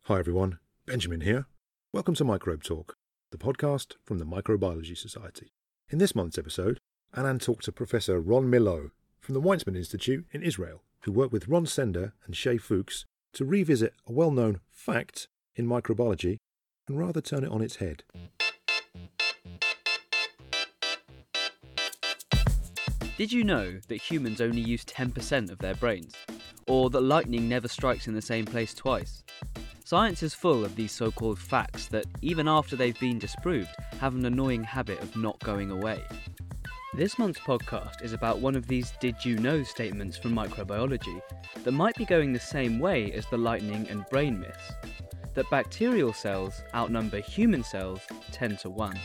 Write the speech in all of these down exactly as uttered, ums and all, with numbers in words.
Hi everyone, Benjamin here. Welcome to Microbe Talk, the podcast from the Microbiology Society. In this month's episode, Anand talked to Professor Ron Milo from the Weizmann Institute in Israel, who worked with Ron Sender and Shay Fuchs to revisit a well-known fact in microbiology and rather turn it on its head. Did you know that humans only use ten percent of their brains? Or that lightning never strikes in the same place twice? Science is full of these so-called facts that, even after they've been disproved, have an annoying habit of not going away. This month's podcast is about one of these did you know statements from microbiology that might be going the same way as the lightning and brain myths, that bacterial cells outnumber human cells ten to one.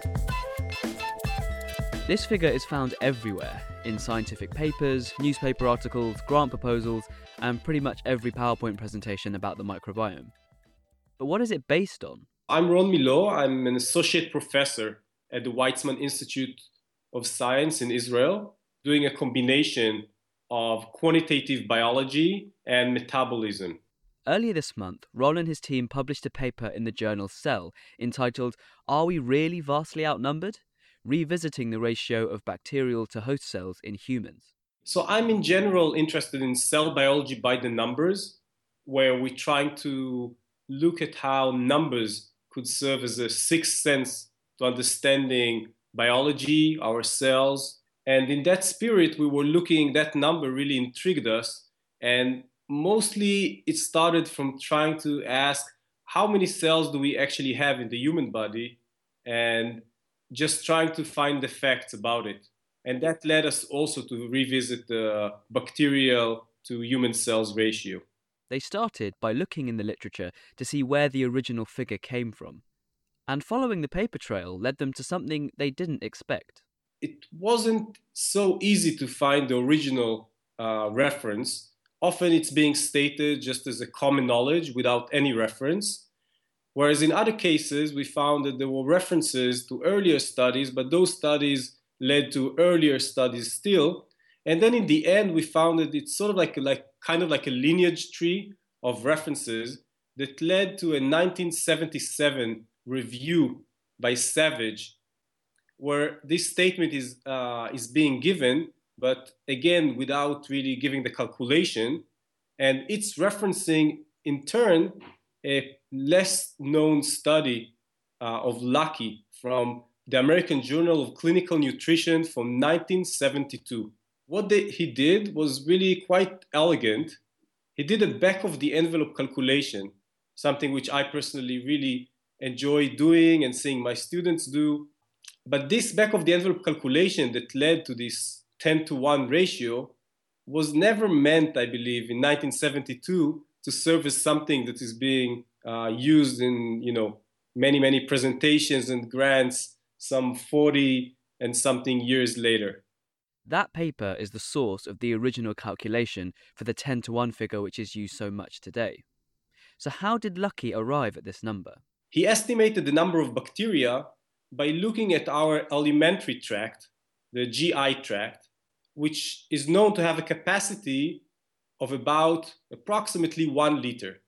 This figure is found everywhere, in scientific papers, newspaper articles, grant proposals, and pretty much every PowerPoint presentation about the microbiome. But what is it based on? I'm Ron Milo. I'm an associate professor at the Weizmann Institute of Science in Israel, doing a combination of quantitative biology and metabolism. Earlier this month, Ron and his team published a paper in the journal Cell entitled, "Are We Really Vastly Outnumbered? Revisiting the ratio of bacterial to host cells in humans." So I'm in general interested in cell biology by the numbers, where we're trying to look at how numbers could serve as a sixth sense to understanding biology, our cells. And in that spirit, we were looking, that number really intrigued us. And mostly it started from trying to ask, how many cells do we actually have in the human body? And just trying to find the facts about it. And that led us also to revisit the bacterial to human cells ratio. They started by looking in the literature to see where the original figure came from. And following the paper trail led them to something they didn't expect. It wasn't so easy to find the original uh, reference. Often it's being stated just as a common knowledge without any reference. Whereas in other cases, we found that there were references to earlier studies, but those studies led to earlier studies still. And then in the end, we found that it's sort of like, like kind of like a lineage tree of references that led to a nineteen seventy-seven review by Savage, where this statement is, uh, is being given, but again, without really giving the calculation. And it's referencing, in turn, a less known study uh, of Lucky from the American Journal of Clinical Nutrition from nineteen seventy-two. What they, he did was really quite elegant. He did a back of the envelope calculation, something which I personally really enjoy doing and seeing my students do. But this back of the envelope calculation that led to this ten to one ratio was never meant, I believe, in nineteen seventy-two to serve as something that is being uh, used in, you know, many, many presentations and grants some forty and something years later. That paper is the source of the original calculation for the ten to one figure which is used so much today. So how did Lucky arrive at this number? He estimated the number of bacteria by looking at our alimentary tract, the G I tract, which is known to have a capacity of about approximately one liter.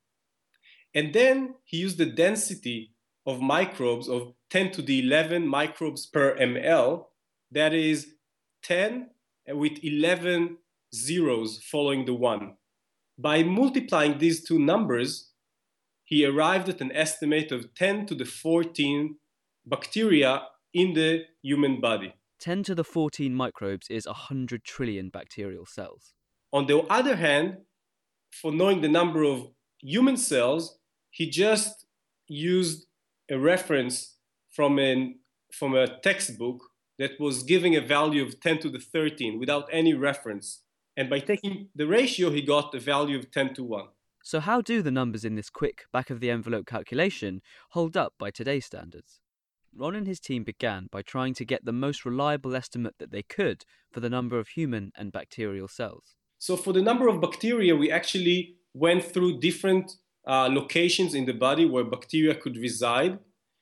And then he used the density of microbes of ten to the eleven microbes per ml, that is ten with eleven zeros following the one. By multiplying these two numbers, he arrived at an estimate of ten to the fourteen bacteria in the human body. ten to the fourteen microbes is one hundred trillion bacterial cells. On the other hand, for knowing the number of human cells, he just used a reference from, an, from a textbook that was giving a value of ten to the thirteen without any reference. And by taking the ratio, he got a value of ten to one. So how do the numbers in this quick back-of-the-envelope calculation hold up by today's standards? Ron and his team began by trying to get the most reliable estimate that they could for the number of human and bacterial cells. So for the number of bacteria, we actually went through different uh, locations in the body where bacteria could reside.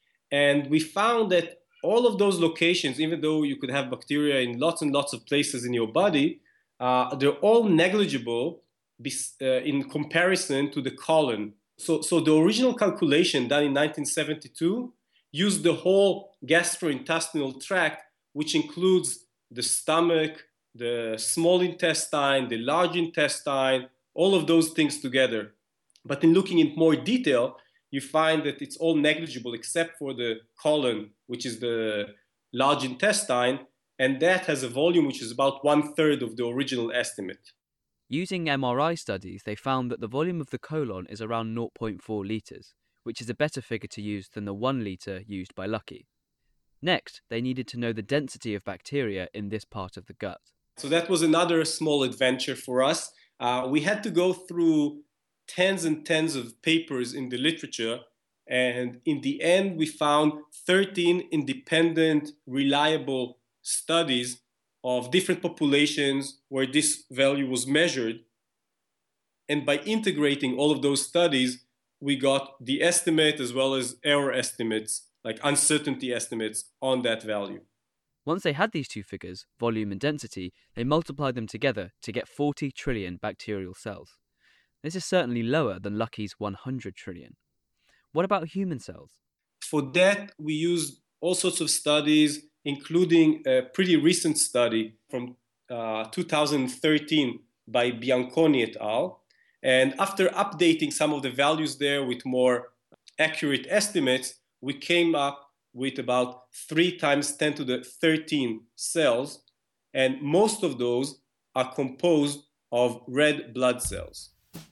And we found that all of those locations, even though you could have bacteria in lots and lots of places in your body, uh, they're all negligible uh, in comparison to the colon So, so the original calculation done in nineteen seventy-two used the whole gastrointestinal tract, which includes the stomach, the small intestine, the large intestine, all of those things together. But in looking in more detail, you find that it's all negligible except for the colon, which is the large intestine, and that has a volume which is about one third of the original estimate. Using M R I studies, they found that the volume of the colon is around zero point four litres, which is a better figure to use than the one litre used by Lucky. Next, they needed to know the density of bacteria in this part of the gut. So that was another small adventure for us. Uh, we had to go through tens and tens of papers in the literature, and in the end we found thirteen independent, reliable studies of different populations where this value was measured. And by integrating all of those studies, we got the estimate as well as error estimates, like uncertainty estimates on that value. Once they had these two figures, volume and density, they multiplied them together to get forty trillion bacterial cells. This is certainly lower than Lucky's one hundred trillion. What about human cells? For that, we used all sorts of studies, including a pretty recent study from uh, two thousand thirteen by Bianconi et al. And after updating some of the values there with more accurate estimates, we came up with about three times ten to the thirteen cells, and most of those are composed of red blood cells.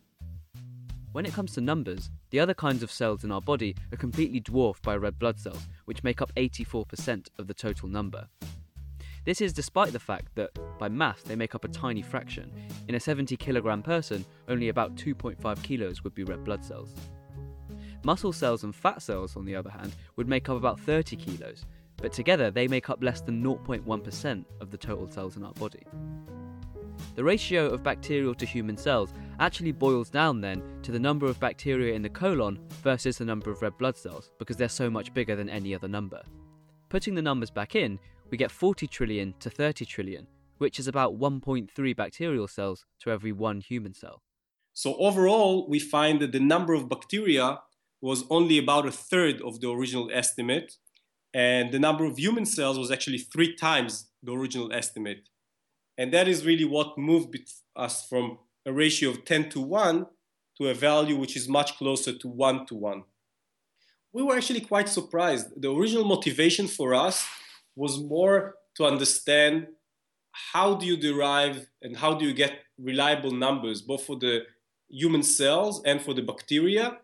When it comes to numbers, the other kinds of cells in our body are completely dwarfed by red blood cells, which make up eighty-four percent of the total number. This is despite the fact that, by mass, they make up a tiny fraction. In a seventy kilogram person, only about two point five kilos would be red blood cells. Muscle cells and fat cells, on the other hand, would make up about thirty kilos, but together they make up less than zero point one percent of the total cells in our body. The ratio of bacterial to human cells actually boils down then to the number of bacteria in the colon versus the number of red blood cells, because they're so much bigger than any other number. Putting the numbers back in, we get forty trillion to thirty trillion, which is about one point three bacterial cells to every one human cell. So overall, we find that the number of bacteria was only about a third of the original estimate, and the number of human cells was actually three times the original estimate. And that is really what moved us from a ratio of ten to one to a value which is much closer to one to one. We were actually quite surprised. The original motivation for us was more to understand how do you derive and how do you get reliable numbers, both for the human cells and for the bacteria.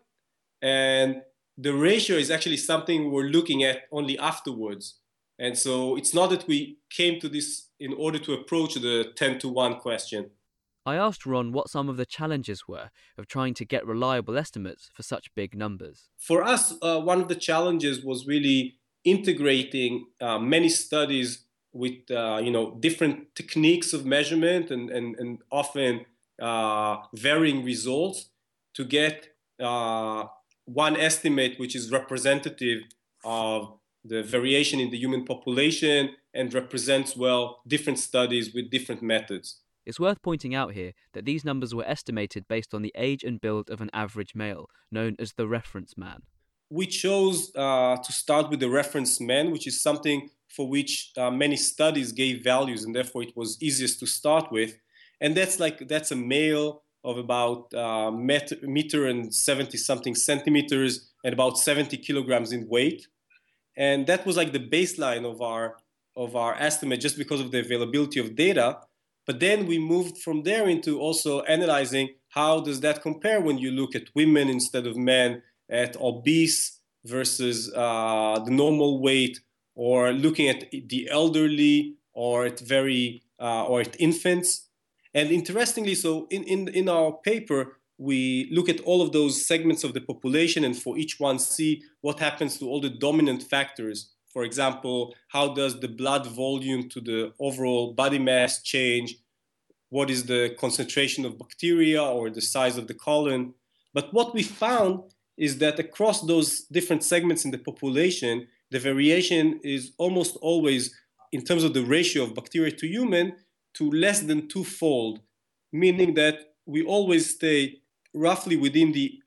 And the ratio is actually something we're looking at only afterwards. And so it's not that we came to this in order to approach the ten to one question. I asked Ron what some of the challenges were of trying to get reliable estimates for such big numbers. For us, uh, one of the challenges was really integrating uh, many studies with uh, you know, different techniques of measurement and, and, and often uh, varying results to get uh, one estimate which is representative of the variation in the human population and represents well different studies with different methods. It's worth pointing out here that these numbers were estimated based on the age and build of an average male, known as the reference man. We chose uh, to start with the reference man, which is something for which uh, many studies gave values, and therefore it was easiest to start with. And that's like that's a male of about uh, meter, meter and seventy something centimeters and about seventy kilograms in weight. And that was like the baseline of our of our estimate, just because of the availability of data. But then we moved from there into also analyzing how does that compare when you look at women instead of men, at obese versus uh, the normal weight, or looking at the elderly, or at very uh, or at infants. And interestingly, so in, in, in our paper, we look at all of those segments of the population and for each one see what happens to all the dominant factors. For example, how does the blood volume to the overall body mass change? What is the concentration of bacteria or the size of the colon? But what we found is that across those different segments in the population, the variation is almost always, in terms of the ratio of bacteria to human, to less than twofold, meaning that we always stay roughly within the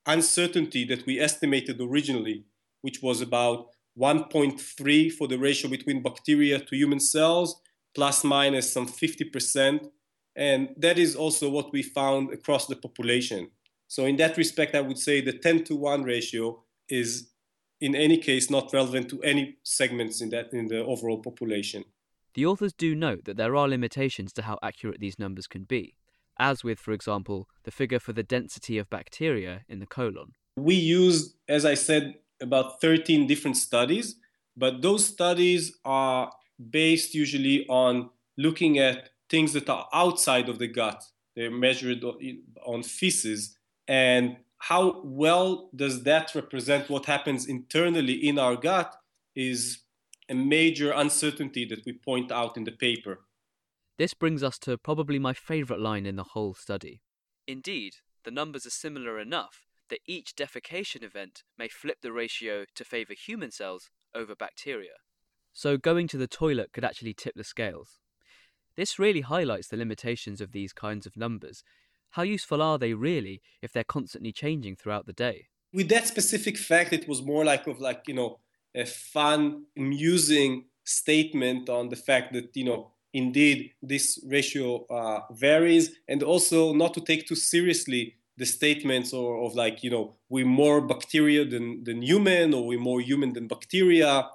uncertainty that we estimated originally, which was about one point three for the ratio between bacteria to human cells, plus minus some fifty percent. And that is also what we found across the population. So in that respect, I would say the ten to one ratio is in any case not relevant to any segments in that in the overall population. The authors do note that there are limitations to how accurate these numbers can be, as with, for example, the figure for the density of bacteria in the colon. We used, as I said, about thirteen different studies, but those studies are based usually on looking at things that are outside of the gut. They're measured on feces. And how well does that represent what happens internally in our gut is a major uncertainty that we point out in the paper. This brings us to probably my favourite line in the whole study. Indeed, the numbers are similar enough that each defecation event may flip the ratio to favour human cells over bacteria. So going to the toilet could actually tip the scales. This really highlights the limitations of these kinds of numbers. How useful are they really if they're constantly changing throughout the day? With that specific fact, it was more like of like, you know, a fun, amusing statement on the fact that, you know, indeed this ratio uh, varies, and also not to take too seriously the statements or of like, you know, we're more bacteria than, than human, or we're more human than bacteria.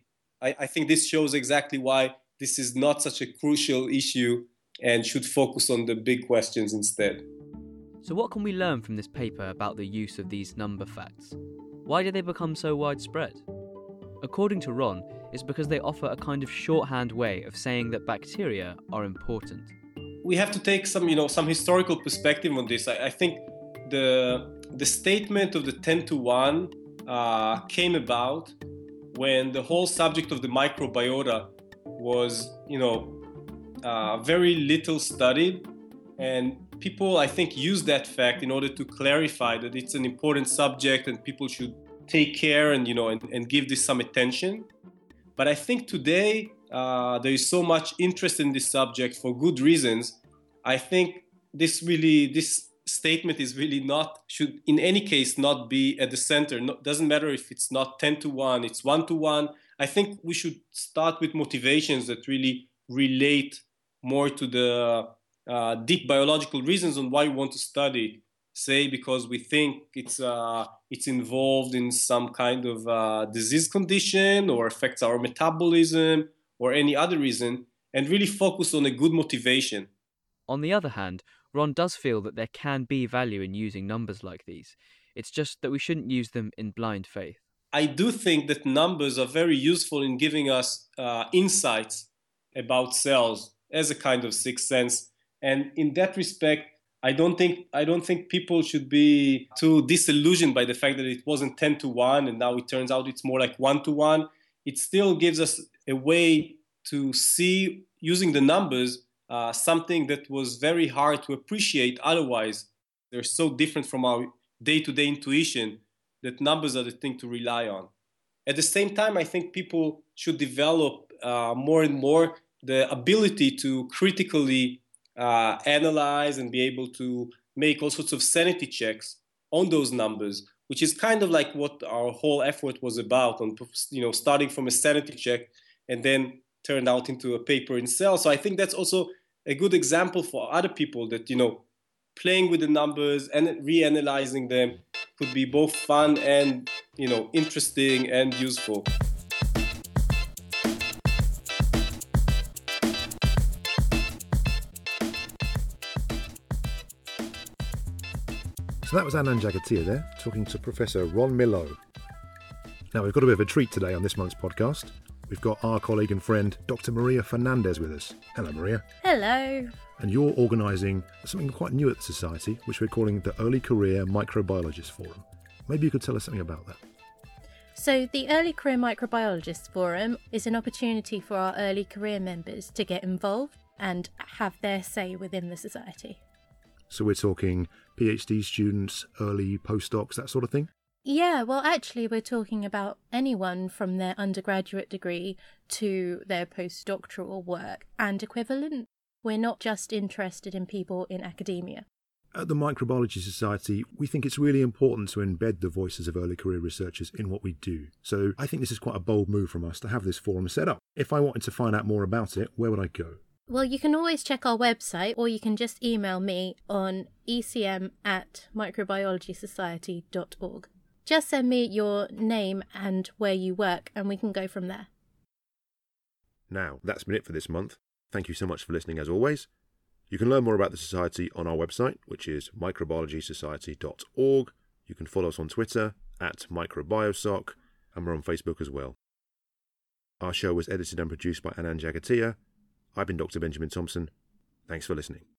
I, I think this shows exactly why this is not such a crucial issue and should focus on the big questions instead. So what can we learn from this paper about the use of these number facts? Why did they become so widespread? According to Ron, it's because they offer a kind of shorthand way of saying that bacteria are important. We have to take some, you know, some historical perspective on this. I, I think the the statement of the ten to one uh, came about when the whole subject of the microbiota was, you know, uh, very little studied, and people, I think, use that fact in order to clarify that it's an important subject and people should take care and, you know, and, and give this some attention. But I think today uh, there is so much interest in this subject for good reasons. I think this really, this statement is really not, should in any case not be at the center. No, doesn't matter if it's not ten to one, it's one to one. I think we should start with motivations that really relate more to the uh, deep biological reasons on why we want to study. Say because we think it's uh, it's involved in some kind of uh, disease condition or affects our metabolism or any other reason, and really focus on a good motivation. On the other hand, Ron does feel that there can be value in using numbers like these. It's just that we shouldn't use them in blind faith. I do think that numbers are very useful in giving us uh, insights about cells as a kind of sixth sense. And in that respect, I don't think I don't think people should be too disillusioned by the fact that it wasn't ten to one and now it turns out it's more like one to one. It still gives us a way to see, using the numbers, uh, something that was very hard to appreciate otherwise. They're so different from our day-to-day intuition that numbers are the thing to rely on. At the same time, I think people should develop uh, more and more the ability to critically Uh, analyze and be able to make all sorts of sanity checks on those numbers, which is kind of like what our whole effort was about, on, you know, starting from a sanity check and then turned out into a paper in Cell. So I think that's also a good example for other people that, you know, playing with the numbers and reanalyzing them could be both fun and, you know, interesting and useful. So that was Anand Jagatia there, talking to Professor Ron Milot. Now, we've got a bit of a treat today on this month's podcast. We've got our colleague and friend, Doctor Maria Fernandez, with us. Hello, Maria. Hello. And you're organising something quite new at the Society, which we're calling the Early Career Microbiologist Forum. Maybe you could tell us something about that. So the Early Career Microbiologist Forum is an opportunity for our early career members to get involved and have their say within the Society. So we're talking PhD students, early postdocs, that sort of thing? Yeah, well, actually, we're talking about anyone from their undergraduate degree to their postdoctoral work and equivalent. We're not just interested in people in academia. At the Microbiology Society, we think it's really important to embed the voices of early career researchers in what we do. So I think this is quite a bold move from us to have this forum set up. If I wanted to find out more about it, where would I go? Well, you can always check our website, or you can just email me on e c m at microbiology society dot org. Just send me your name and where you work, and we can go from there. Now, that's been it for this month. Thank you so much for listening as always. You can learn more about the Society on our website, which is microbiology society dot org. You can follow us on Twitter at microbiosoc, and we're on Facebook as well. Our show was edited and produced by Anand Jagatia. I've been Doctor Benjamin Thompson. Thanks for listening.